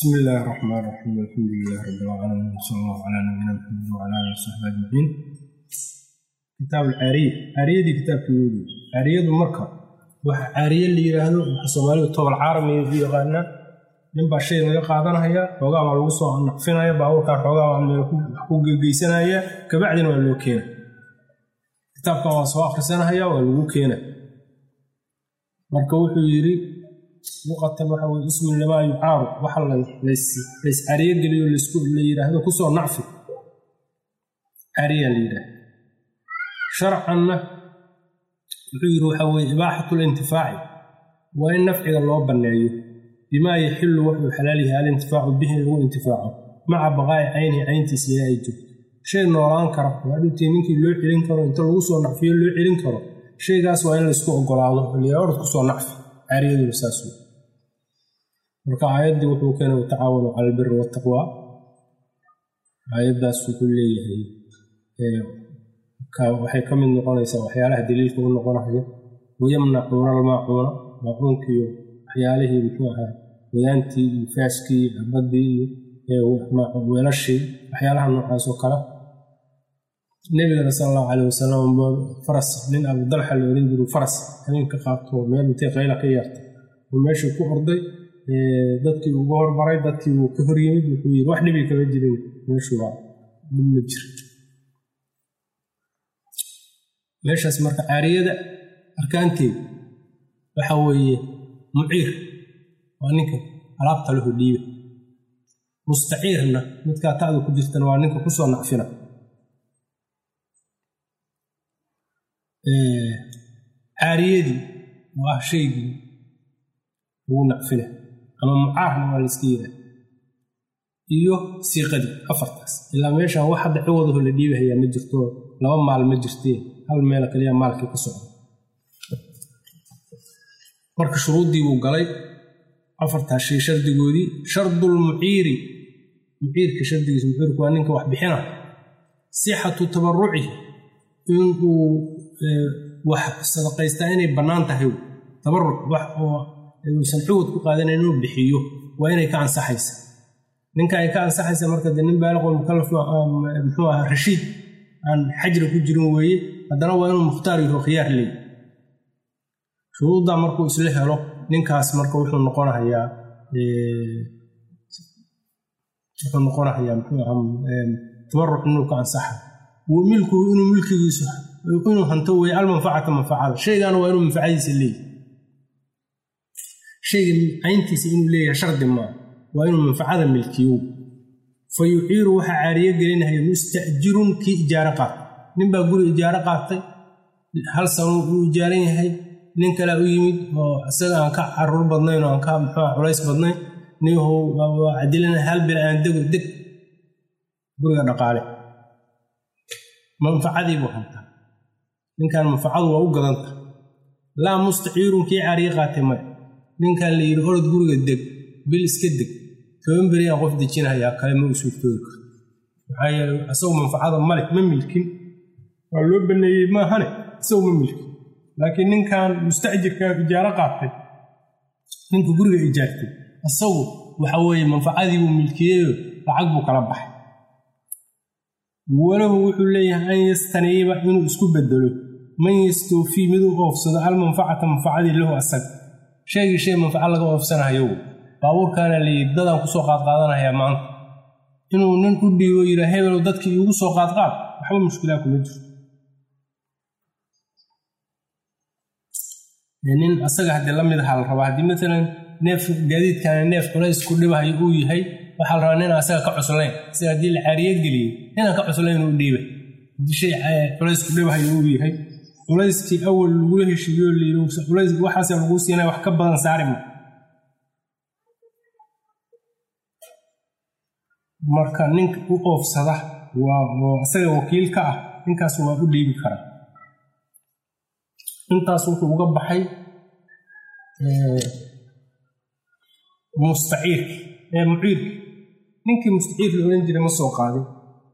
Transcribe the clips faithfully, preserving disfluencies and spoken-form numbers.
بسم الله الرحمن الرحيم الحمد لله رب العالمين صلى الله على نبينا محمد وعلى اله وصحبه اجمعين. كتاب العارية عارية دي كتاب كيودي عارية المركب waxa caariye la yiraahdo waxa Soomaalidu tobol carami u yaqaana ninba shay laga qaadanaya xoogaa waa lagu soo naqfinaya baabuurka xoogaa waa meel ku geeysanaya kabacdina waa loo keenay kitaabka waa soo akhrisanaya waa lagu keenay marka wuxuu yiri luqatan waxa uu ismi lama yucaar waxa la leys caariye galiyo la isku la yiraahdo ku soo naqfi caariye la yiraahdo sharcanna وحير وحوي إباحة الانتفاع وإن نفع الله بنيه بما يحل وحي حلالها الانتفاع به هو انتفاعه مع بغاء عينه عين تسيايته شيء نوران كره وهذا تيمينك اللي يحلين كره انت لو سو نعفي اللي يحلين كره شيء قاس وين اسكو اوغلاado اللي يورد كسو نعفي عريض الاساس marka ayadii wuxuu keenay tacaawun على البر والتقوى ayadaas wuxuu leeyahay ee waxay ka mid noqonaysaa waxyaalaha daliilka u noqonayo wayamnaquna almaaquna maaqunkiyo waxyaalihii muxuu ahaa wayaantii iyo faaskii abadii iyo weelashii waxyaalaha noocaas oo kale nabiga sallallahu alayhi wasallam faras nin abu dalha la oran jiray faras habeenka qaabto meel intee qayla ka yarta oo meesha ku orday dadkii ugu hormaray dadkii uu ka horyimid wuxuu yiri wax dhibi kama jirin meeshu waa ma jiro meeshaas marka caariyada arkaanteed waxa weeye muciir waa ninka alaabta lahu dhiiba mustaciirna midka taadu ku jirtan waa ninka ku soo naqfina ee caariyadi waa shaygi uu naqfina ama mucaarna waa liskiida iyo siiqadi afartaas ilaa meesha waxa dacwadu la dhiibaya ma jirto laba maal ma jirtee hal meel kaliya maalkii ka socdo marka shuruudii uu galay afarta shay shardigoodii shardul muciiri muciirka shardigiisa muciirku waa ninka wax bixina sixatu tabarruci inuu wax sadaqaysta inay banaan tahay tabarruc wax oo uusan xuud ku qaadanay inuu bixiyo waa inay ka ansaxaysa ninka ay ka ansaxaysa marka nin baaliq oo mukallaf muxuu ahaa rashiid aan xajra ku jirin weeye haddana waa inuu mukhtaar iyo khiyaar leeyahay shuruudda markuu isla helo ninkaas marka wuxuu noqonayaa ee wuxuu noqonayaa muxuu ahaa tabarruc inuu ka ansaxo uu milku inuu milkigiisu inuu hanto way al manfaacata manfaacada shaygan waa inuu manfaacadiisa leeyahay shaygan ayntiisa inuu leeyahay shardi ma waa inuu manfaacada milkiyo فيعير وحا عاريه غلينها مستاجر كي اجاره قات نين با غوري اجاره قاتay hal sano uu ijaaran yahay nin kale u yimid oo asaga aan ka carruur badnayn oo aan ka maxaa culays badnayn niyo waa cadilana hal bil aan deg deg guriga dhaqaale manfaacadii buu hanta ninkan manfaacadu waa u gadanta la mustaciirun kii caariye qaatay ma ninkan la yiri orod guriga deg bil iska deg toban bari aan qof dejinaya kale ma usoo toogi karo maxaa yeelay asoo manfaacada malik ma milkin waa loo baneeyay ma hane asoo ma milkin laakiin ninkan mustaajirka ijaara qaatay ninka guriga ijaartay asoo waxa weeye manfaacadii uu milkiyay lacag buu kala baxay walahu wuxuu leeyahay an yastaniiba inuu isku bedelo man yastawfi miduu oofsado al manfaacata manfaacadii lahu asag sheegi shay manfaac laga oofsanayo baabuurkaana liidadan ku soo qaad qaadanaya maanta inuu nin ku dhiibo yiraahdo hebel dadkii ugu soo qaad qaad waxba mushkilad kuma jirto nin asaga hadii la mid hal raba hadii midna neef gaadiidkan neef culays ku dhibahay uu yahay waxa la rabaa nin asaga ka cuslayn si hadii la caariye galiyo inaan ka cuslayn uu dhiibay hadii shay culays ku dhibahay uu yahay culayskii awal lagu heshiiyo liido culays waxaas lagu siinay wax ka badan saarimo marka ninka u oofsada waa asaga wakiil ka ah ninkaas waa u dhiibi kara intaas wuxuu uga baxay ee mustaciir ee muciir ninkii mustaciir la oran jiray ma soo qaadin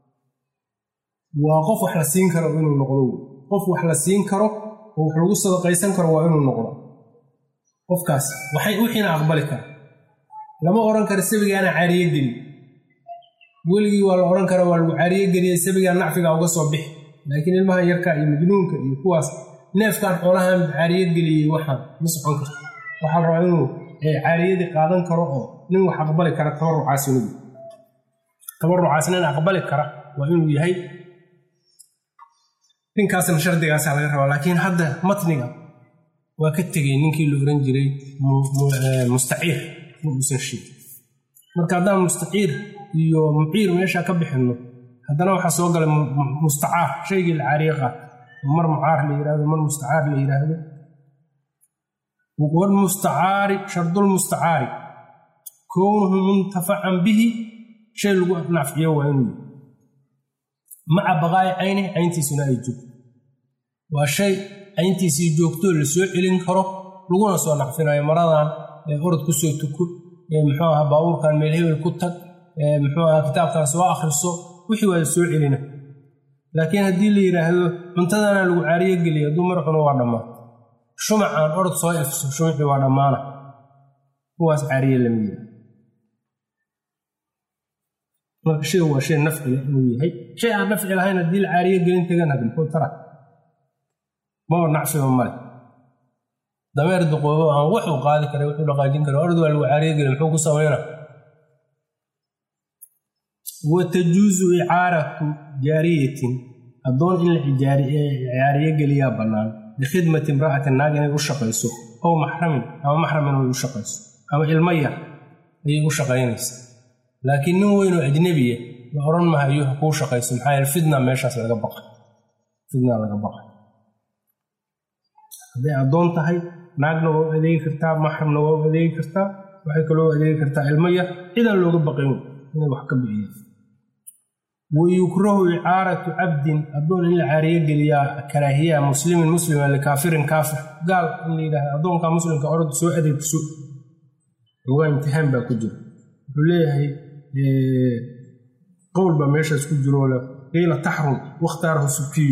waa qof wax la siin karo inuu noqdo qof wax la siin karo oo wax lagu sadaqaysan karo waa inuu noqdo qofkaas waxay u xina aqbali kara lama oran karo sabigaana caariye geli weligii waa la oran kara waa lagu caariye geliyay sabigaa nacfiga uga soo bixi laakiin ilmaha yarka iyo majnuunka iyo kuwaas neefkan xoolahan caariye geliyay waxaan ma socon karto waxaa rabaa inuu caariyadii qaadan karo oo nin wax aqbali kara tabarucaas inuu tabarucaasna in aqbali kara waa inuu yahay ninkaasna shardigaasa laga rabaa laakiin hadda matniga waa ka tegey ninkii la oran jiray mustaciir ma uusan sheegin marka haddaan mustaciir iyo muciir meesha ka bixinno haddana waxaa soo galay mustacaar shaygii la caariye qaata mar mucaar la yidhaahdo mar mustacaar la yidhaahdo والمستعار شرط المستعار كونه منتفعا به شيء لغو نافعيه وانه مع بقاء عينه عينتي سنا يجوب وشيء عينتي سي جوجتو لسو علين كرو لغونا سو نافعيناyo maradan ee orod ku soo tuko ee muxuu ahaa baawurkan meel hebel ku tag ee muxuu ahaa kitaabkan soo akhriso wixii waa soo celina laakiin hadii la yiraahdo cuntadana lagu caariye geliyo dumar xun waa dhamaa shumacaan orod soo ifso shumci waa dhammaana kuwaas caariye lama yidha marka shay waa shay nafci leh inuu yahay shay aan nafci lahayn haddii la caariye gelin tagan hadda muxuu tara maba nacfiba male dameer duqoobo aan wuxuu qaadi kara wuxuu dhaqaajin kara orod waa lagu caariye gelin muxuu ku sameynaa watajuuzu icaaratu jaariyatin addoon in la caariye geliyaa bannaan لخدمة امرأة الناجنة وشقيسو أو محرم أو محرم وشقيسو أو المية هي وشقينيس لكن نوينو أجنبية وأرون ما هيوه كو شقيسو محايا الفدنا ماشاس لغا بقى فدنا لغا بقى هذا أدون تهي ناجنة وأدي كرتا محرم وأدي كرتا وحيكلو أدي كرتا المية إذا لغا بقيون هنا وحكا بإيه ويكره إعارة عبد أدون إلا عارية قليا كراهية مسلم مسلم لكافر كافر قال إني له أدون كمسلم كأرد سوء أدي سوء هو امتحان باكجر ليه قول بميشة سكجر ولا قيل تحرم واختاره سكيو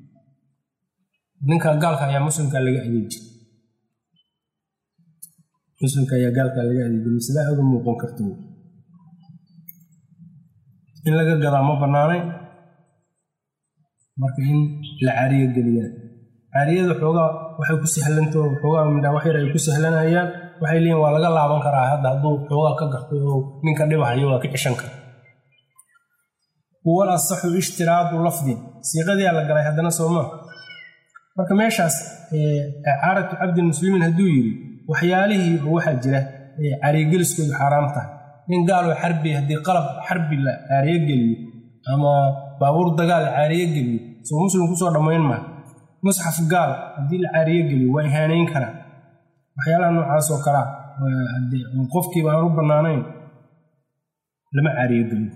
ننكا قال يا مسلم كان لقى أديج مسلم كان يقال كان لقى أديج المسلاء هذا موقن كرتون in laga gadaa ma banaanay marka in la caariye geliyaan caariyada xoogaa waxay ku sahlanto xoogaa midha wax yar ay ku sahlanayaan waxay leeyihiin waa laga laaban karaa hadda hadduu xoogaa ka garto oo ninka dhibahayo waa ka cishan kara wala saxu ishtiraadu lafdi siiqadii la galay haddana sooma marka meeshaas caaratu cabdi muslimin hadduu yiri waxyaalihii waxa jira caariye geliskoodu xaraam tahay in gaalo xarbi hadii qalab xarbi la caariye geliyo ama baabuur dagaal caariye geliyo soo muslim ku soo dhameyn ma musxaf gaal hadii la caariye geliyo waa ihaaneyn kara waxyaalaha noocaas oo kala hadii qofkii baan u banaanayn lama caariye geliyo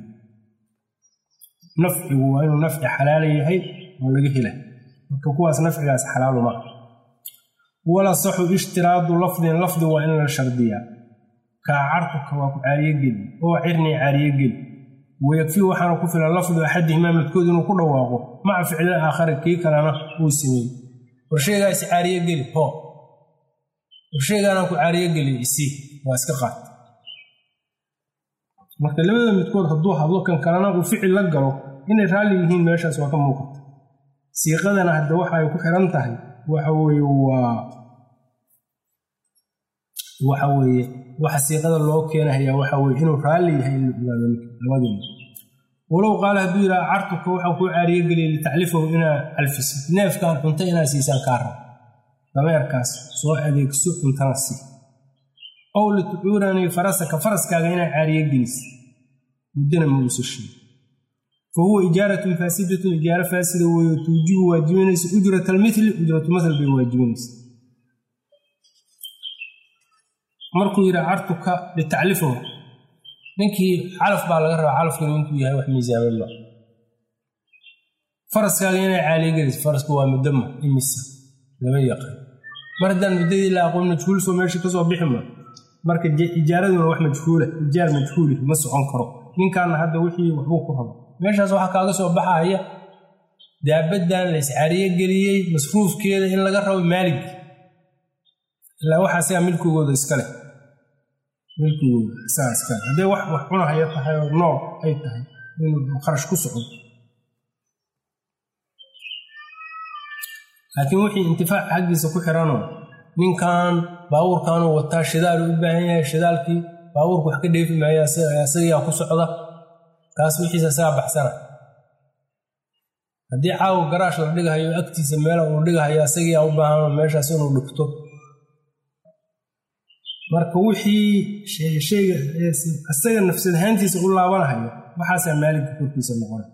nafci waa inuu nafci xalaal yahay oo laga helay marka kuwaas nafcigaas xalaal ma wala saxu ishtiraadu lafdin lafdi waa in la shardiyaa كعرتك وعارية جل أو عرني عارية جل ويكفي وحنا كفر اللفظ أحدهما متكود إنه كله واقع مع فعل آخر كي كلامه هو سمين ورشيء جالس عارية جل هو ورشيء جانا كعارية جل يسي واسكقات مثلا لما متكود هدوه هدوه كان كلامه وفعل لقره إن الرالي يهين ماشى سواء كم وقت سيقدنا هدوه يكون حرمته وحوي و وحوي وحسيقة الله كينا هي وحوي إنه رالي هي الوادين ولو قال هدويرا عرتك وحوي عارية قليل لتعلفه إنا الفس ناف كان كنت إنا سيسان كارا لما يركاس سواء هذيك سوء متنسي أو لتعوراني فرسك فرس كاغينا عارية قليس بدنا موسى الشيء فهو إجارة فاسدة إجارة فاسدة وتوجيه واجبينيس أجرة المثل أجرة مثل بالواجبينيس markuu yiri artuka li ta'lifu ninkii calaf baa laga rabaa calafku intuu yahay wax miisaan leh faraska inay caali galis farasku waa mudama imisa lama yaqaan mardan mudadii la aqoon majhuul soo meesha ka soo bixima marka ijaaraduna wax majhuula ijaar majhuuli ma socon karo ninkan hadda wixii waxbuu ku rabo meeshaas waxa kaaga soo baxaya daabadan la iscaariye galiyay masruufkeeda in laga rabo maalig la waxa si amilkooda iska leh milkigooda isagaa iska haddee wax wax cunahaya tahay oo nool ay tahay inuu kharash ku socdo. laakiin wixii intifaac xaggiisa ku xiranoo ninkan baabuurkaanuu wataa shidaal u baahan yahay, shidaalkii baabuurku wax ka dheefi maaya isagaa ku socda, kaas wixiisa isagaa baxsana. haddii caawa garaash la dhigahayo agtiisa meela uu dhigahayo isagaa u baahanoo meeshaas inuu dhigto. marka wixii shayga isaga nafsad ahaantiisa u laabanahayo waxaasaa maaligga korkiisa noqona.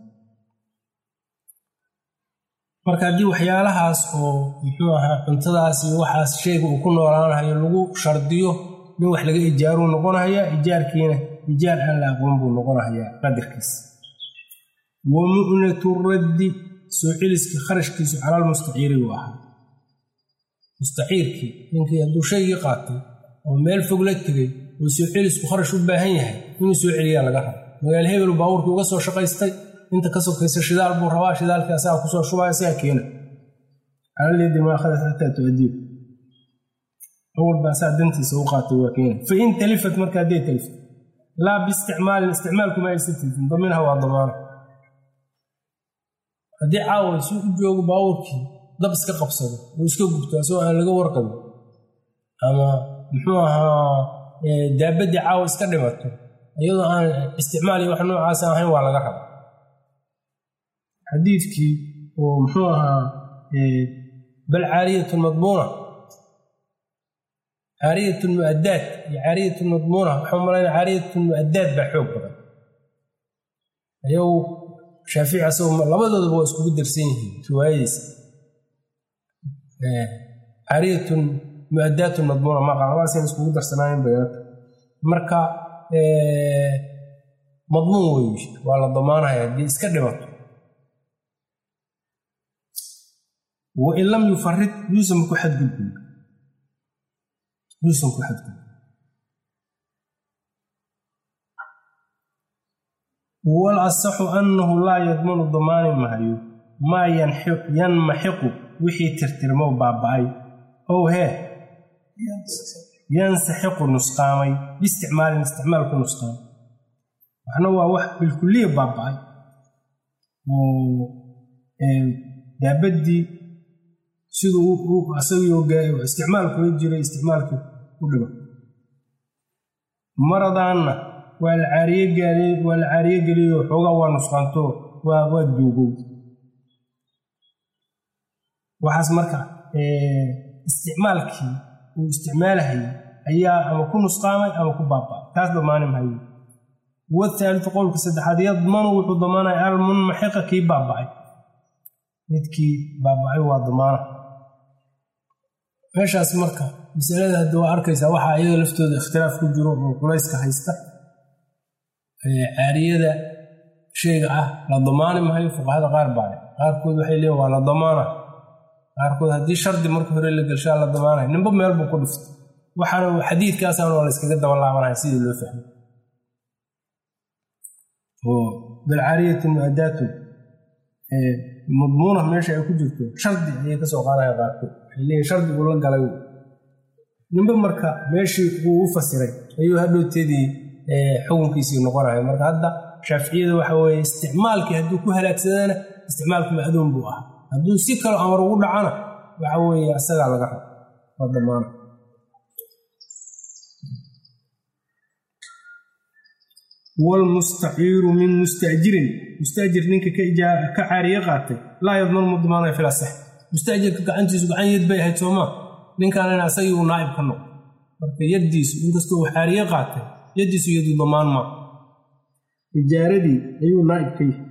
marka haddii waxyaalahaas oo muxuu ahaa cuntadaas iyo waxaas shayga uu ku noolaanahayo lagu shardiyo nin wax laga ijaaruu noqonahayaa, ijaarkiina ijaar aan la aqoon buu noqonahayaa qadarkiisa. wa mu'natu raddi soo celiskii kharashkiisu calal mustaciiri uu ahaa. mustaciirkii ninkii hadduu shaygii qaatay oo meel fog la tegey oo soo celisku kharash u baahan yahay inuu soo celiyaa laga rabo. magaalo hebel baabuurkii uga soo shaqaystay, inta ka sokaysa shidaal buu rabaa, shidaalkii asagaa kusoo shubaya sigaa keena calaledi ma akhada xataa tuadiib awal baa saa dantiisa u qaatay waa keena. fa in talifat marka hadday talifat laa biisticmaalin isticmaalkuma aysa tilfin daminha waa damaana. haddii caawa si u joogo baabuurkii dab iska qabsado uu iska gubto asagoo aan laga warqabin, ama muxuu ahaa daabaddii caawa iska dhimato iyadoo aan isticmaal iyo wax noocaasa ahayn waa laga raba. xadiidkii oo muxuu ahaa bal caariyatun madmuuna, caariyatun mu'addaad iyo caariyatun madmuuna, waxaa malayna caariyatun mu'addaad baa xoog badan. ayagu shaafici asagoo labadoodaba waa iskugu darsan yihiin riwaayadiisa. caariyatun mu'addaatun madmuuna maaqa labadaasayna iskugu darsanaayen bayanata. marka madmuun wey waa la damaanaya haddii iska dhimato. wain lam yufarid yuusan ku xadgudbin yuusan ku xadgudbin. wal asaxu annahu laa yadmanu damaani mahayo maa yanmaxiqu wixii tirtirmo baaba'ay ow hee yansaxiqu nusqaamay biisticmaalin isticmaalku nusqaamay. waxna waa wax bilkuliya baaba'ay oo daabaddii siduu asagoo isticmaalkula jiray isticmaalkii u dhigo. maradaanna waa la caariye geliyo xoogaa waa nusqaanto waa duugow. waxaas marka isticmaalkii uu isticmaalahayay ayaa ama ku nusqaamay ama ku baaba'ay, taas damaani mahayo. wathaalitu qowlka saddexaad yadmanu wuxuu damaanaya almunmaxiqa kii baaba'ay, midkii baaba'ay waa damaana. meeshaas marka masalada hadda waa arkaysaa waxaa iyaga laftooda ikhtilaaf ku jiro oo culayska haysta. caariyada shayga ah la damaani mahayo fuqahada qaar baa leh, qaarkood waxay leeyihin waa la damaana, qaarkood haddii shardi marka hore la gelshaa la damaanaya. ninba meel buu ku dhiftay, waxaana xadiidkaasaan waa la iskaga daba laabanaya sidii loo fahmay. oo balcaariyatin mu'addaatun madmuuna meesha ay ku jirto shardi ayay ka soo qaadaya qaarkood, waxay leeyihin shardi uu la galay. ninba marka meeshii uu u fasiray ayuu hadhowteedii xukunkiisii noqonaya. marka hadda shaaficiyada waxa weeye isticmaalkii hadduu ku halaagsadana isticmaalku ma'duun buu ahaa, hadduu si kalo amar ugu dhacana waxa weeye isagaa laga rabo waa damaana. walmustaciiru min mustajirin mustaajir ninka ka caariye qaatay laa yadmanu ma damaanaya fil asax. mustaajirka gacantiisu gacan yad bay ahayd soomaa, ninkaanina asagii uu naa'ib ka noqo. marka yaddiisu inkastoo uu caariye qaatay yaddiisu yadu damaan maa, ijaaradii ayuu naa'ib ka yahay,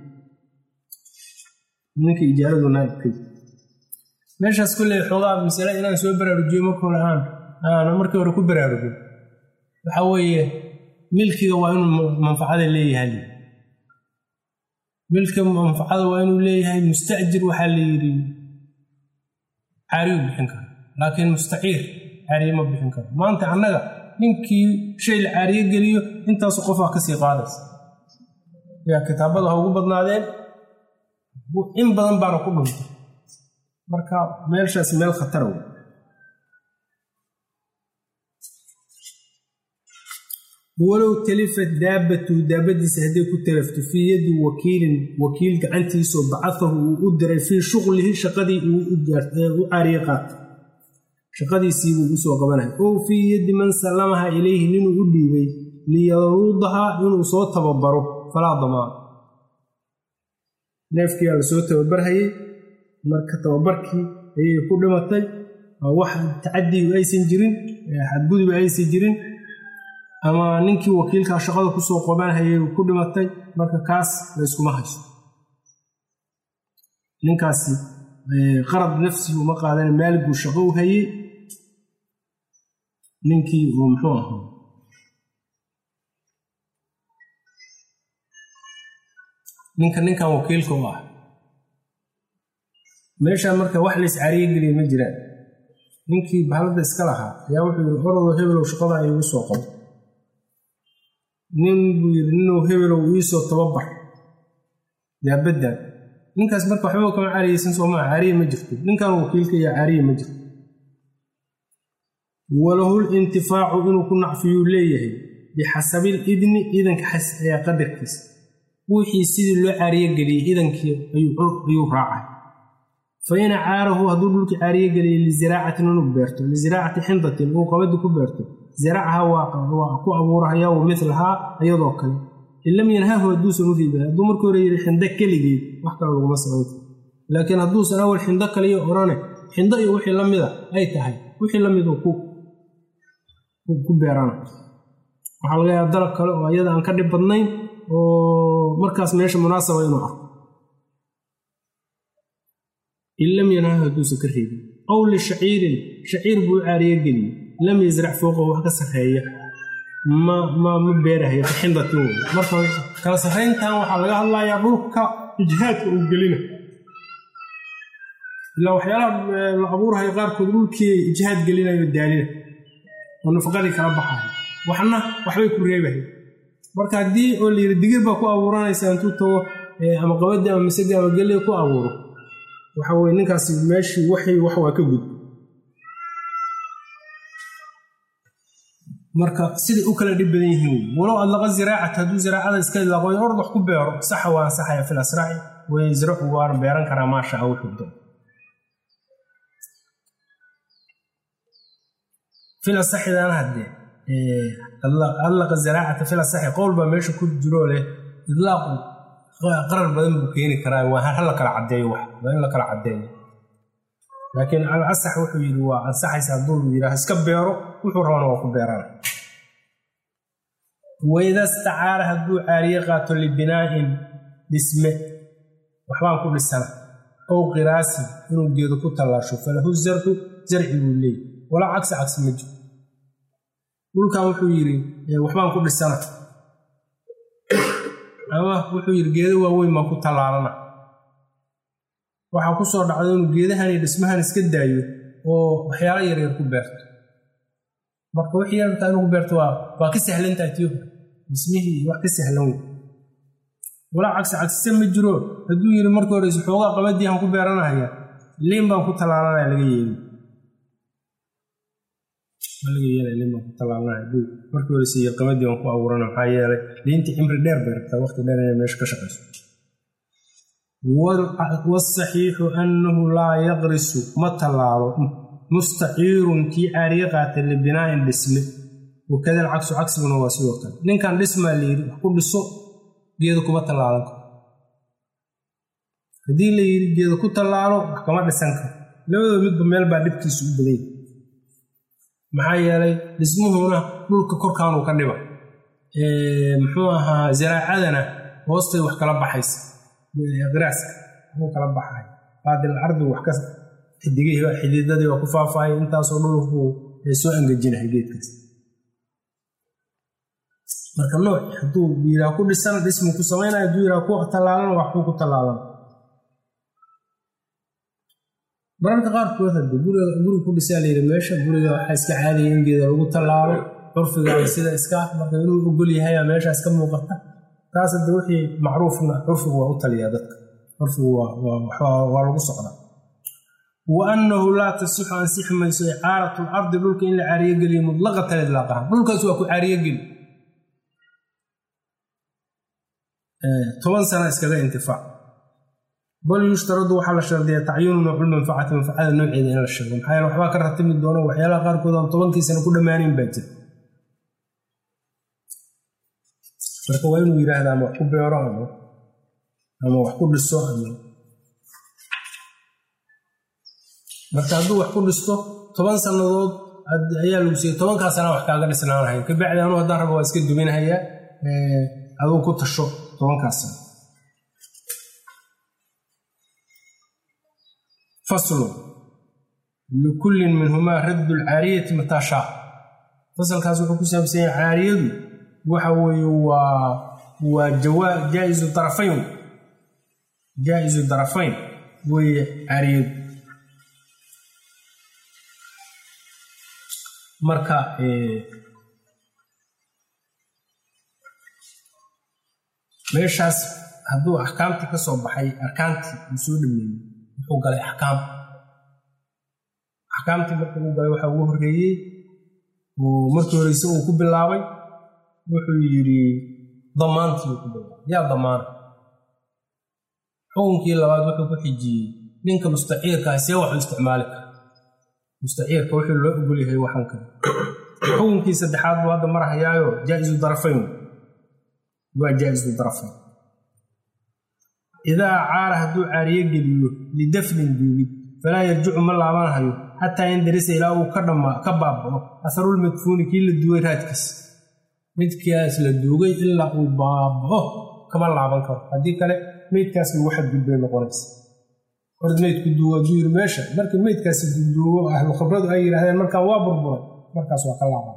ninka ijaaradu naa'ib ka yahay. meeshaas kulley xoogaa masale inaan soo baraarujiyo marka hore aan aana markii hore ku baraarugin waxa weeye milkiga waa inuu manfacada leeyahay. milkiga manfacada waa inuu leeyahay. mustaajir waxaa la yidhi caariyu bixin kara, laakiin mustaciir caariye ma bixin karo. maanta annaga ninkii shay la caariye geliyo intaasu qofaa ka sii qaadaysa. yaa kitaabada ha ugu badnaadeen in badan baana ku dhuntay. marka meeshaas meel khatara wey. walow talifat daabatu daabadiisa hadday ku talafto fii yadi wakiilin wakiil gacantiisoo bacahahu uu u diray fii shuqlihi shaqadii uu u caariye qaatay shaqadiisiibuu u soo qabanaya ow fii yadi man sallamaha ilayhi ninuu u dhiibay liyaruudahaa inuu soo tababaro falaa damaan neefkiiaa la soo tababarhayay marka tababarkii ayay ku dhimatay wax tacadigu aysan jirin xadguduba aysan jirin ama ninkii wakiilkaa shaqada ku soo qabanhayay ku dhimatay marka kaas la iskuma hayso ninkaasi qarad nafsihi uma qaadan maaliguu shaqo u hayay ninkii uu muxuu ahaa ninka ninkan wakiilka u ah meeshaan marka wax lays caariye geliya ma jiraan ninkii bahalada iska lahaa ayaa wuxuu yidhi orodoo hebelow shaqadaa iigu soo qabo nin buu yidhi ninuu hebelow iisoo tababar daabaddan ninkaas marka waxba kama caariyeysan soomaa caariye ma jirto ninkan wakiilka iyo caariye ma jirto walahul intifaacu inuu ku nacfiyuu leeyahay bixasabil idni idanka ee qadarkiisa wixii sidii loo caariye geliyey idankii ayuu raacay fa in caarahu hadduu dhulkii caariye geliyey liziraacatin inuu beerto liziraacati xindatin uu qabadi ku beerto zaracaha waa ku abuurahayaa wa milahaa iyadoo kale in lam yanhahu hadduusan u riibay hadduu markii hore yidhi xindo keligeed wax kale laguma samaynta laakiin hadduusan awal xindo kaliyo odhane xindo iyo wixii la mida ay tahay wixii la miduu ku beerana waxaa laga yaaba dalab kale oo iyada aan ka dhib badnayn oo markaas meesha munaasaba inuu arko in lam yanhahu hadduusan ka reebin ow lishaciirin shaciir buu caariye geliyey lam yasrac fooqahu wax ka sarreeya ma ma ma beerahayo xindatin wey marka kala sarrayntan waxaa laga hadlayaa dhulka ijhaadka uu gelina ilaa waxyaalaha la abuurahayo qaarkood dhulkii ijhaad gelinayo daalina oo nafaqadii kala baxayo waxna waxbay ku reebahay marka haddii oo la yidhi digir baa ku abuuranaysa intuu tago ama qabadii ama masagi ama galley ku abuuro waxa weye ninkaasi meeshii waxii wax waa ka gud marka siday u kala dhib badan yihiin walow adlaqa ziraacata hadduu ziraacada iska idlaaqo ord wax ku beero saxa waa ansaxaya fil asraaci wayasracu waana beeran karaa maasha a wuxuu doono fil asaxidaan haddee adlaqa ziraacata fil asaxi qowl baa meesha ku jiroo leh idlaaqu qarar badan buu keeni karaa waa ha la kala caddeeyo wax waa in la kala caddeeyo laakiin al-asax wuxuu yidhi waa ansaxaysa hadduu yidhaah iska beero wuxuu rabana waa ku beerana wayda istacaara hadduu caariye qaato libinaa'in dhisme waxbaan ku dhisana ow qiraasin inuu geedo ku tallaasho falahu zarcu zarci buu leeyay walaa cagsi cagsi ma jiro dhulkan wuxuu yidhi waxbaan ku dhisana ama wuxuu yidhi geedo waaweyn baan ku tallaalana waxaa ku soo dhacda inuu geedahan iyo dhismahan iska daayo oo waxyaalo yaryar ku beerto marka wixii yararkaa inuu ku beerto waa ka sahlantahay tii hore dhismihii wax ka sahlan wey walaa cagsi cagsise ma jiro hadduu yidhi marka horeyse xoogaa qabadii aan ku beeranahaya liin baan ku tallaalanaya laga yeeli ma laga yeelaya liin baan ku tallaalanaya hadduu markii horeyse iyo qabadii baan ku abuurana maxaa yeelay liintii cimri dheer bay rabtaa waqti dheer inay meesha ka shaqayso waalsaxiixu annahu laa yaqrisu ma tallaalo mustaciirun kii caariye qaatay libinaa'in dhisme wakada alcagsu cagsiguna waa sidoo kale ninkan dhismaa layidhi wax ku dhiso geedo kuma tallaalan karo haddii la yidhi geedo ku tallaalo wax kama dhisan karo labadoo midba meel baa dhibkiisu u badanya maxaa yeelay dhismuhuna dhulka korkaanuu ka dhiba muxuu ahaa zaraacadana hoostay wax kala baxaysa qiraaska wuu kala baxay baadil ardi wax ka xidigay xididadii waa ku faafay intaasoo dhulku ay soo angajinahay geedkaas marka nooc hadduu yidhaa ku dhisana dhismu ku samaynayo hadduu yidhaa ku tallaalana waxbuu ku tallaalan mararka qaarkood haddii guriga guriga ku dhisaa layidhi meesha guriga waxaa iska caadaya in geeda lagu tallaalo curfigaada sida iska marka inuu ogol yahayaa meesha iska muuqata taas hadda wixii macruufna curfigu waa u taliyaa dadka curfigu waa lagu socdaa wa annahu laa tasixu ansixi mayso icaaratu lardi dhulka in la caariye geliyo mutlaqatan idlaaqaha dhulkaas waa ku caariye geli toban sano iskaga intifaac bal yushtaradu waxaa la shardiyaa tacyiinu noocul manfacati manfacada nooceeda in la sheego maxaa yeele waxbaa ka ratimi doona waxyaalaha qaarkood aan tobankii sano ku dhammaanayn baa jira marka waa inuu yidhaahda ama wax ku beero ama ama wax ku dhiso ama marka hadduu wax ku dhisto toban sannadood ayaa lagu siiyey tobankaa sana wax kaaga dhisnaan lahayn kabacdi anuu haddaan raba waa iska duminhayaa aduu ku tasho tobankaa sana faslu likullin minhumaa raddu lcaariyati mataa shaa fasalkaas wuxuu ku saabsan yahay caariyadu waxa weeye waa waa jawaa jaa-isu darafayn jaa-isu darafayn weeye caariyadu marka meeshaas hadduu axkaamtii ka soo baxay arkaantii uu soo dhameeyey wuxuu galay axkaam axkaamtii marka uu galay waxaa ugu horreeyey oo markii horeyse uu ku bilaabay wuxuu yidhi damaantii uu ku bilaabay yaa damaana xukunkii labaad wuxuu ku xijiyey ninka mustaciirkaa see waxuu isticmaali kara mustaciirka wuxuu loo ogol yahay waxaan kale xukunkii saddexaad buu hadda marahayaayo jaa-isu darafayn waa jaa-isu darafayn idaa caara hadduu caariye geliyo lidafnin duugid falaa yarjicu ma laabanhayo xataa yandarisa ilaa uu ka dhammaa ka baabao asarulmadfuuni kii la duugay raadkiis midkaas la duugay ilaa uu baabao kama laaban karo haddii kale meydkaas lagu xadgudbay noqonaysa hord meydku duugo hadduu yiri meesha marka meydkaasi duuduugo ahlu khibradu ay yidhaahdeen markaan waa burburay markaas waa ka laaban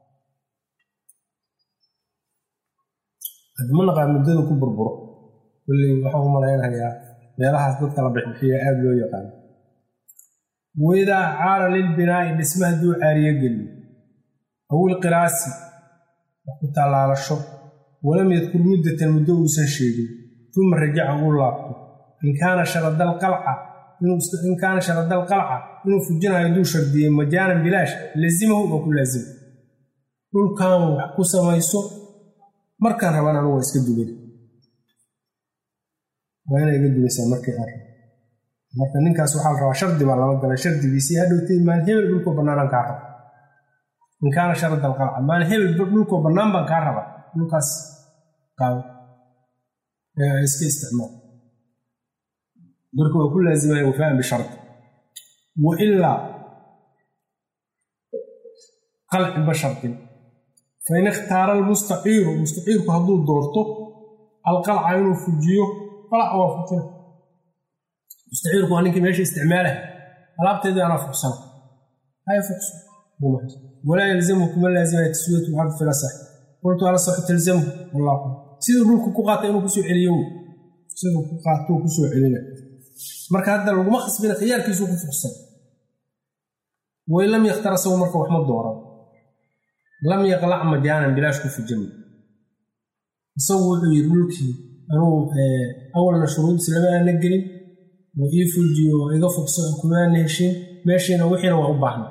haddama naqaa muddada ku burburo kulley waxaan u malaynayaa meelahaas dadka la bixbixiya aada loo yaqaano waidaa caara lilbinaa'i dhisma hadduu caariye geliyo awil qiraasi wax ku tallaalasho walam yadkur muddatan muddo uusan sheegin uma rajaca uu laabto in kaana sharadalqalca in kaana sharadalqalca inuu fujinayo hadduu shardiyey majaanan bilaash lazimahu oo ku laazima dhulkan wax ku samayso markaan raban anugu waa iska dugan waa inay iga dumaysaa markay aan rabo marka ninkaas waxaa la rabaa shardi baa lama galay shardigiisii hadhowtay maalin hebel dhulkoo bannaanaan kaa raba in kaana sharadalqalca maalin hebel dhulkoo bannaan baan kaa raba dhulkaas qaado iska isticmaal marka waa ku laazimaya wafaan bishardi wa ilaa qalci bashardin fain ikhtaara almustaciiru mustaciirku hadduu doorto alqalca inuu fujiyo qalac waa fujina mustaciirku waa ninkii meesha isticmaalaha alaabteedii anaa fuqsana haya fuqso walaa yalzamhu kuma laazimaya taswiyatu lcardi fi lasax qultu ala saxu talzamhu wallahu siduu dhulku ku qaata inuu kusoo celiyo siduu ku qaatuu kusoo celina marka hadda laguma khasbina khiyaarkiisuu ku fuqsan wain lam yakhtara sagu marka waxma dooran lam yaqlac majaanan bilaash ku fujama isagu wuxuu yidhi dhulkii anuu awalna shuruudisi lama aana gelin oo ii fujiyo oo iga fuqso kumaana heshin meeshiina wixiina waa u baahna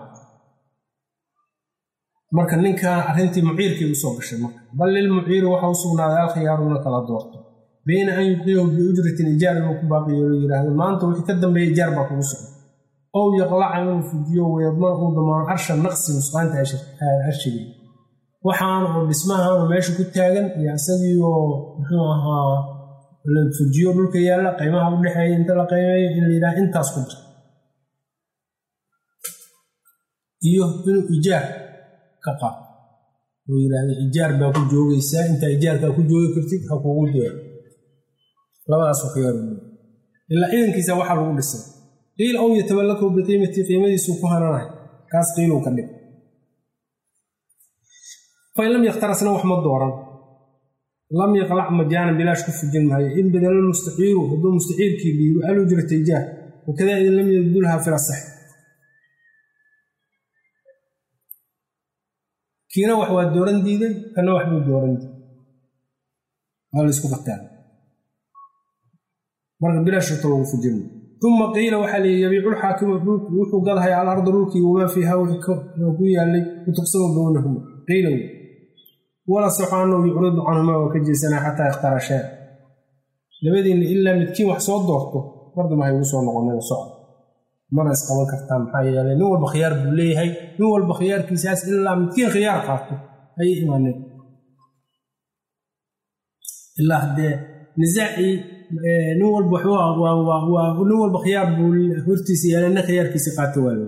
marka ninkan arrintii muciirkii u soo gashay marka bal lilmuciiri waxa u sugnaaday alkhiyaaru ina kala doorto bayna an yubqiyahu biujratin ijaar inuu ku baaqiyo yidhaahdo maanta wixii ka dambeeya ijaar baa kugu socda ow yaqlaca inuu fujiyo wayadman uu damaano carsha naqsi nusqaanta arshigii waxaan oo dhismahaanu meesha ku taagan iyo isagiioo muxuu ahaa la fujiyo dhulka yaalla qiimaha u dhexeeya inta la qiimeeyo in la yidhaha intaas ku jir iyo inuu ijaar ka qaado uu yidhaahda ijaar baa ku joogaysaa intaa ijaarkaa ku joogi kartid ha kugu jeero labadaasoo khiyaar ilaa idankiisa waxaa lagu dhisay qiil ow yatamallakahu biqiimatii qiimadiisuu ku hananahay kaas qiiluu ka dhig fain lam yakhtarasna wax ma dooran lam yaqlac majaanan bilaash ku fujin maayo in badala mustaciiru hadduu mustaciirkii dhiibo alujrata ijaar wakadaa idan lam yabdulhaa fil asax kiina wax waa dooran diiday kana wax buu dooran diiday waa laysku qataan marka bilaashata lagu fujin uma qiila waxaa leeyi yabiiculxaakimu dhulku wuxuu gadahaya alarda dhulkii wamaa fiiha wixii ku yaallay mutuqsamu doonahuma qiila wala saxu annahu yucridu canhumaa waa ka jeesanaa xataa ikhtara shay labadiina ilaa midkiin wax soo doorto marda ma hay ugu soo noqoneen socod mana isqaban kartaa maxaa yeelay nin walba khiyaar buu leeyahay nin walba khiyaarkiisaas ilaa midkiin khiyaar qaato ay imaaneen ilaa haddee nisaacii nin walba waa nin walba khiyaar buu hortiisa yeelay nin khiyaarkiisa qaato waa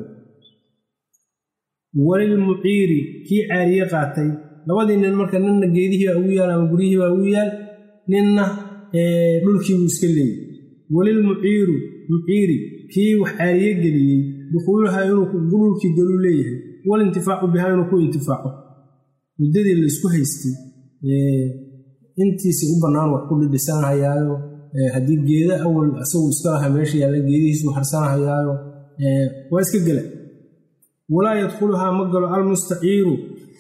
walilmuciiri kii caariye qaatay labadii nin marka ninna geedihii baa ugu yaal ama guryihii baa ugu yaal ninna dhulkii buu iska leeyay walilmuciiru muciiri kii wax caariye geliyey dukhuulaha inuu dhulkii galuu leeyahay walintifaacu bihaa inuu ku intifaaco muddadii la isku haystay intiisa u bannaan wax ku dhidhisanhayaayo haddii geeda awal isagu iska lahaa meesha yaalla geedihiisu harsanahayaayo waa iska gela walaa yadkhuluhaa ma galo almustaciiru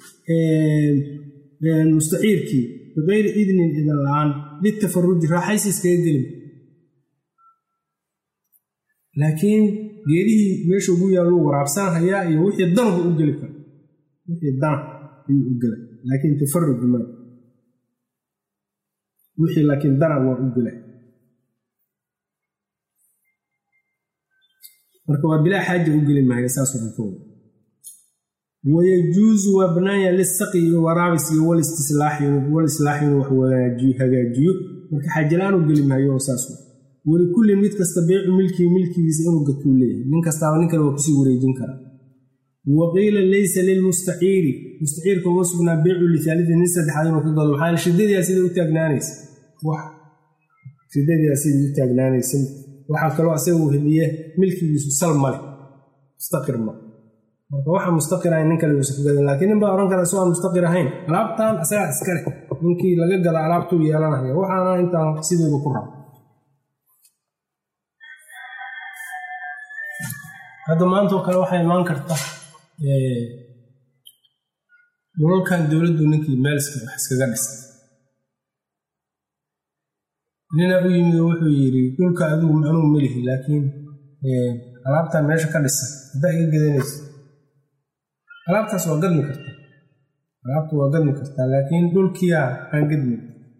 mustaciirkii bikayri idnin idan la-aan litafaruji raaxaysi iskaga gelin laakiin geedihii meesha ugu yaalluu waraabsanhayaa iyo wixii danbu u geli kara wixii dan ayuu u gela laakiin tafaruji ma wixii laakiin dana waa u gela marka waa bilaa xaaja u geli maayo saasoo dhankooda wayajuusu waa bannaanya lisaqi iyo waraabis iyo walistislaaxi walislaaxi inuu wax wanaajiyo hagaajiyo marka xaajalaan u geli maayo oo saas walikullin mid kasta beecu milkii milkigiisa inuu gatuu leeyahay nin kastaaba nin kale waa kusii wareejin karaa waqiila laysa lilmustaciiri mustaciirka uma sugnaa beecu lisaalidin nin saddexaad inuu ka gado maxaa shidadiyaa sida u taagnaanaysa wax shidadiyaa sida u taagnaanaysa waxaa kaloo asagu heliye milkigiisu sal male mustaqir ma marka waxa mustaqir ahayn nin kale uusan ka gadin laakiin nin baa odhan kara isagoo aan mustaqir ahayn alaabtan asagaa iska leh ninkii laga gada alaabtuu yeelanaya waxaana intaan sideedu ku raaco hadda maantoo kale waxay imaan karta dhulalkan dowladdu ninkii meelska wax iskaga dhistay nina u yimid oo wuxuu yidhi dhulka adigu anuu melihi laakiin alaabtan meesha ka dhisan haddaa iga gadanaysa alaabtaas waa gadmi kartaa alaabtu waa gadmi kartaa laakiin dhulkiyaa aan gadmi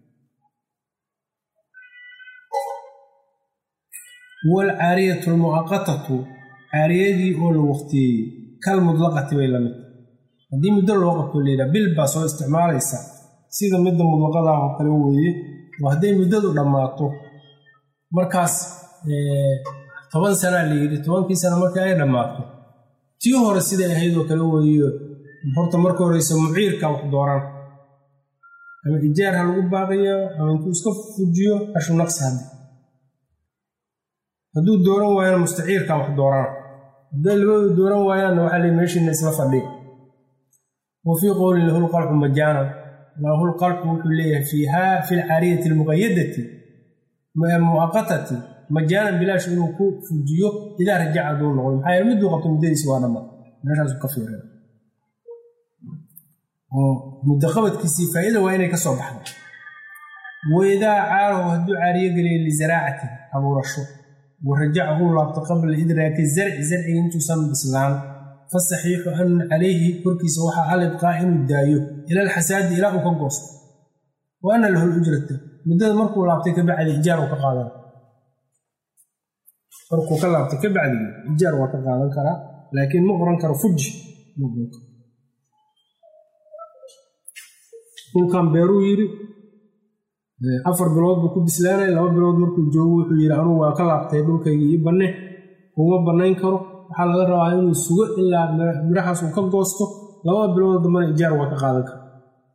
walcaariyatu almu'aqatatu caariyadii oo la waqtiyeeyey kal mudlaqati bay la mid haddii muddo loo qabto layidhaha bil baa soo isticmaalaysa sida midda mudlaqadaa oo kale weeye oo hadday muddadu dhammaato markaas toban sanaa la yidhi tobankii sana markii ay dhammaato tii hore siday ahayd oo kale weeyo horta marka horeysa muciirka wax dooran ama ijaar ha lagu baaqiyo ama intuu iska fujiyo ashu naqsi hadde hadduu dooran waayana mustaciirka wax doorana hadday labadu dooran waayaanna waxaa lay meeshiina isla fadhiya wa fii qowlin lahu lqalcu majaanan lahu lqalcu wuxuu leeyahay fiihaa fi lcaariyati almuqayadati mu'aqatati majaanan bilaash inuu ku fujiyo idaa rajaca hadduu noqdo maxaa yeele miduu qabto muddadiisa waa dhamma meeshaasu ka fiirina oo muddo qabadkiisii faa'iida waa inay ka soo baxdo waidaa caarahu hadduu caariyo geliya lizaraacati abuurasho warajaca uu laabto qabla idraaki zarci zarciga intuusan bislaan fasaxiixu an calayhi korkiisa waxaa alibqaa inuu daayo ila alxasaadi ilaa uu ka goosto wa ana lahu lujrata muddada markuu laabtay ka bacdi ijaar uu ka qaadan markuu ka laabtay ka bacdigi ijaar waa ka qaadan karaa laakiin ma oran karo fuji dhulkan beeruu yidhi afar bilood buu ku bislaanay laba bilood markuu joogo wuxuu yidhi anugu waa ka laabtay dhulkaygii ii banne kuma bannayn karo waxaa laga rabaa inuu sugo ilaa mirahaas uu ka goosto labada bilood dambana ijaar waa ka qaadan kara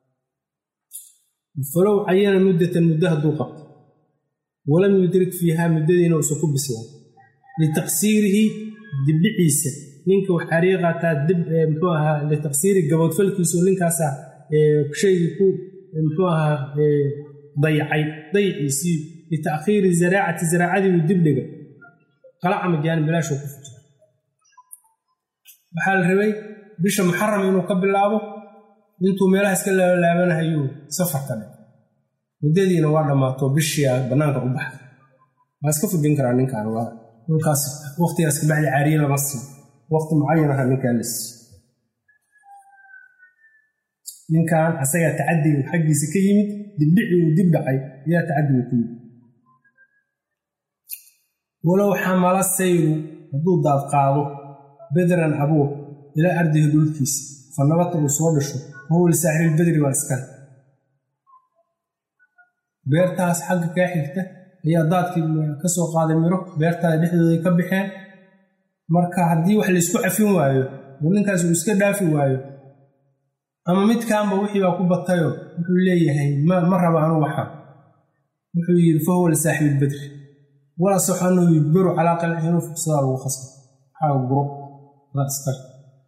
falow cayana muddatan muddo hadduu qabto walam yudrik fiihaa muddadiina uusan ku bislaan litaqsiirihi dibdhiciisa ninka wax caariye qaataa dib muxuu ahaa litaqsiiri gaboodfalkiisu ninkaasaa shaygii ku muxuu ahaa dayacay dayiciisii lita'khiiri zaraacati zaraacadii uu dibdhiga qalaca majaanin bilaashuu ku fujira waxaa la rabay bisha muxaram inuu ka bilaabo intuu meelaha iska laabanahayuu safarka dhe muddadiina waa dhammaato bishii bannaanka u baxay waa iska fujin karaa ninkaan waa dhulkaas waqtigaas ka bacdi caariye lama siin waqti mucayan aha ninkaan la siiy ninkan asagaa tacadigu xaggiisa ka yimid dibdhici uu dib dhacay ayaa tacadigu ku yimid walow xamala sayru hadduu daad qaado bedran abuur ilaa ardihi dhulkiisa fa nabata uu soo dhasho huwa lisaaxibi bedri waa iskale beertaas xagga kaa xigta ayaa daadkii ka soo qaaday miro beertaada dhexdooday ka baxeen marka haddii wax laysku cafin waayo oo ninkaas uu iska dhaafi waayo ama midkaanba wixii baa ku batayo wuxuu leeyahay ma raba anu waxa wuxuu yidhi fa huwa lisaaxibi bedri wala saxo annahu yujbaru calaa qalcihi inuu fursadaa lagu khasbo waxaa guro la iskale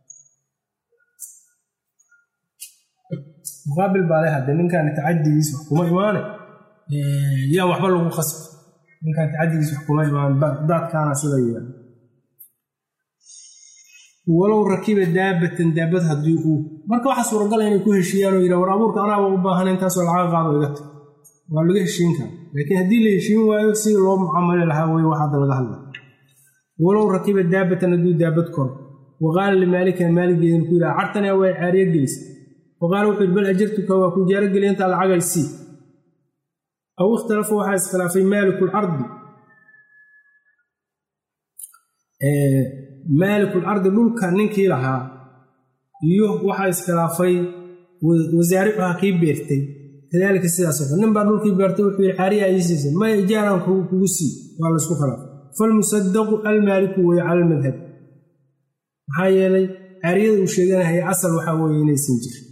muqaabil baa leh haddee ninkaan tacadigiisa wax kuma imaane yaa waxba lagu khasbo ninkaan tacadigiisa wax kuma imaan daadkaana sida yeela walow rakiba daabatan daabad haddii uu marka waxaa suuragala inay ku heshiiyaan oo yidhaa war abuurka anaaba u baahan intaasoo lacaga qaado iga tag waa laga heshiin kara laakiin haddii la heshiin waayo sida loo mucaamali lahaa way wax hadda laga hadla walow rakiba daabatan hadduu daabad koro waqaala limaalikana maaligeedina ku yidhaha cartania waa caariyo gelisa waqaala wuxuu yidhi bal ajartuka waa ku jaaro geliya intaa lacagay sii aw ikhtalafa waxaa iskhilaafay maaliku lardi maalikul ardi dhulka ninkii lahaa iyo waxaa iskhilaafay wasaaricuha kii beertay kadaalika sidaasoo kale nin baa dhulkii beertay wuxuu yidhi caariya ii siisay maya ijaaraan kugu sii waa laysku khilaafay falmusadaqu almaaliku weeye cala almadhab maxaa yeelay caariyada uu sheeganahaya asal waxaa weeye inaysan jirin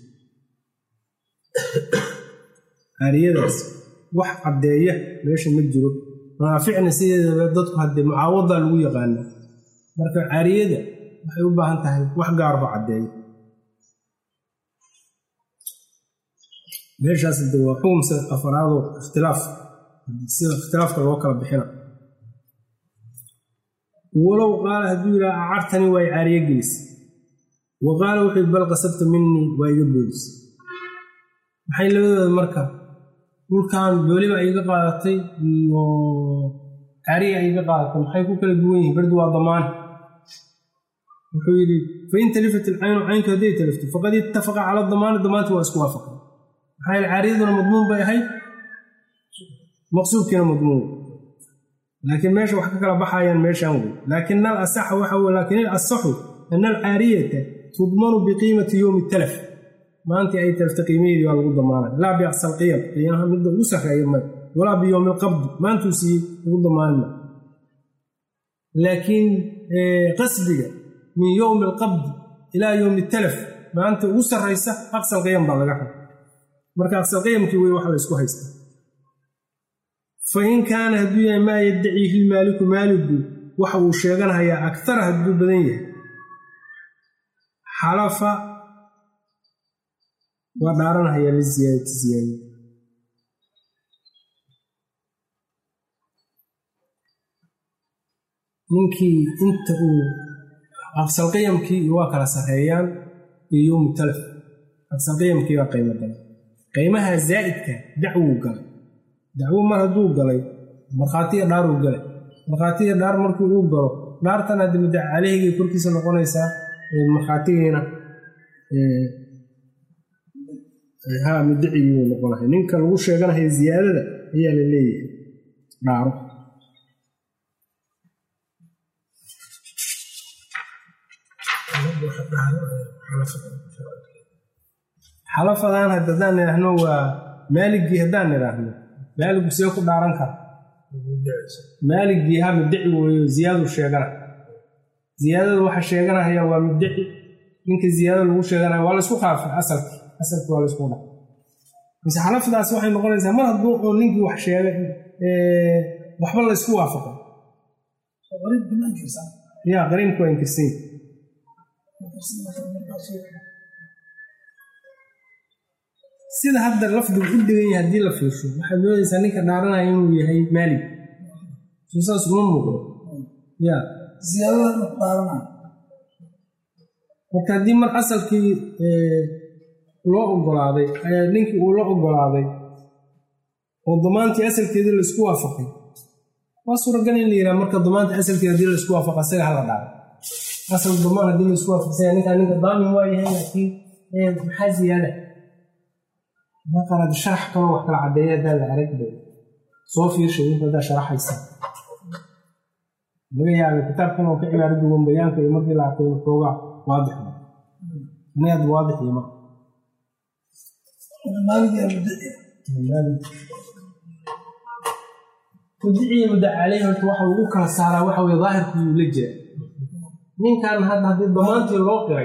caariyadaas wax caddeeya meesha ma jiro manaaficna sideedaba dadku haddee mucaawadaa lagu yaqaana marka caariyada waxay u baahan tahay wax gaarba caddeeya meeshaas de waa xukumsa afaraadoo ikhtilaaf sida ikhtilaafka loo kala bixina walow qaala hadduu yidhaha acartani waa caariyo gelis wa qaala wuxuu bal qasabta minii waa iga boodis maxay labadooda marka dhulkan booliba iga qaadatay iyo caariya iga qaadatay maxay ku kala duwan yihiin bardu waa damaan wuxuu yidhi fain talifat ilcaynu cayntu hadday talifto faqad ittafaqa cala damaani damaantii waa isku waafaqay maxaa yeele caariyaduna madmuun bay ahayd maqsuudkiina madmuun laakiin meesha wax ka kala baxayaan meeshaan wey laakin al asaxa waxa wey laakin il asaxu ana alcaariyata tudmanu biqiimati yowmi talaf maantii ay talafta qiimaheedii waa lagu damaanay laa biacsal qiyam qiimaha midda ugu sarreeya may walaa biyowmi alqabdi maantuu siiyey lagu damaanima laakiin qasbiga min yowmi alqabdi ilaa yowmi talaf maanta ugu sarraysa aqsal qiyam baa laga raba marka aqsal qiyamkii wey waxa la ysku haysta fa in kaana hadduu yahay maa yaddaciihi lmaaliku maaligu waxa uu sheeganayaa agtara hadduu badan yahay xalafa waa dhaaranhayaa liziyaadati ziyaada ninkii inta uu aqsalqiyamkii waa kala sarreeyaan iyo yowmu talaf aqsalqiyamkii waa qiimo badan qiimaha zaa'idka dacwuu galay dacwo mar hadduu galay markhaatiya dhaaruu galay markhaatiya dhaar markii uu galo dhaartan haddi muddaca caleyhigay korkiisa noqonaysaa markhaatigiina ha muddacigii noqonahay ninka lagu sheeganahay ziyaadada ayaa la leeyahay dhaaro xalafadan haddaan idhaahno waa maaligii haddaan idhaahno maaligu see ku dhaaran kara maaligii ha muddaci weeyo ziyaadu sheegana ziyaadada waxa sheeganahaya waa muddaci ninka ziyaadada lagu sheeganaya waa laysku qaafay asalki asalki waa laysku dha mise xalafdaas waxay noqonaysaa mar hadduu uu ninkii wax sheegay waxba laysku waafaqo ya qariinku waa inkirsan sida hadda lafdigu u degan yahay haddii la fiirsho waxaad moodaysaa ninka dhaaranaya inuu yahay maalig soo saas uma muuqdo ya ziyaadada dhaaranaya marka haddii mar asalkii loo ogolaaday ayaa ninkii uu la ogolaaday oo damaantii asalkeedii laysku waafaqay waa suuragal in la yidhaha marka damaantii asalkeedi haddii laysku waafaqa isaga hala dhaaro asal damaan haddii laysku waafaqsanya ninkaa ninka daamin waa yahay laakiin maxaa ziyaada maqarad sharax kaloo wax kala caddeeya haddaa la arag bay soo fiirshay wixii haddaa sharaxaysa laga yaabay kitaabkan oo ka cibaaro duwan bayaanka iyo markii la aqoon xoogaa waadix ma need waadix ma مالك يا مدعي مالك مدعي مدعي عليه waxa uu kala saaraa waxa way daahirku la jira ninkan hadda hadii damaantii loo qiray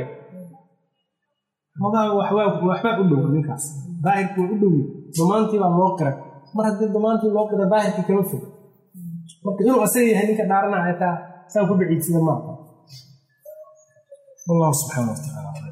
wadaa wax waxba u dhow ninkaas daahirku u dhow damaantii baa loo qiray mar hadii damaantii loo qiray daahirki kala fog marka inuu asaga yahay ninka dhaarana ay taa saan ku biciidsada ma Allah subhanahu wa ta'ala